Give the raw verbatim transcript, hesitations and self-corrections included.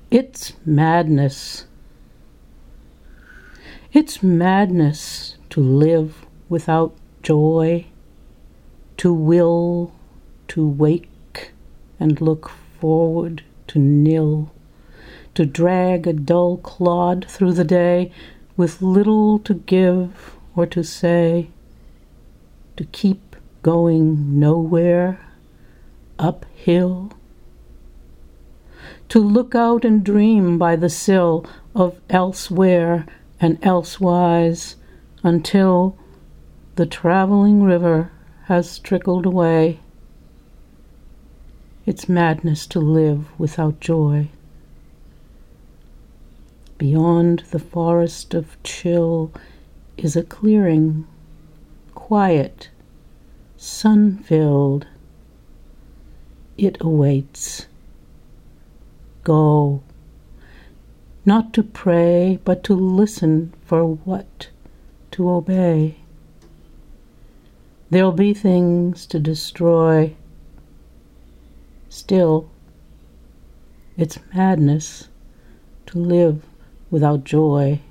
It's madness. It's madness to live without joy, to will, to wake and look forward to nil, to drag a dull clod through the day with little to give or to say, to keep going nowhere, uphill, to look out and dream by the sill of elsewhere and elsewise until the traveling river has trickled away. It's madness to live without joy. Beyond the forest of chill is a clearing, quiet, sun-filled. It awaits. Go, not to pray, but to listen for what to obey. There'll be things to destroy. Still, it's madness to live without joy.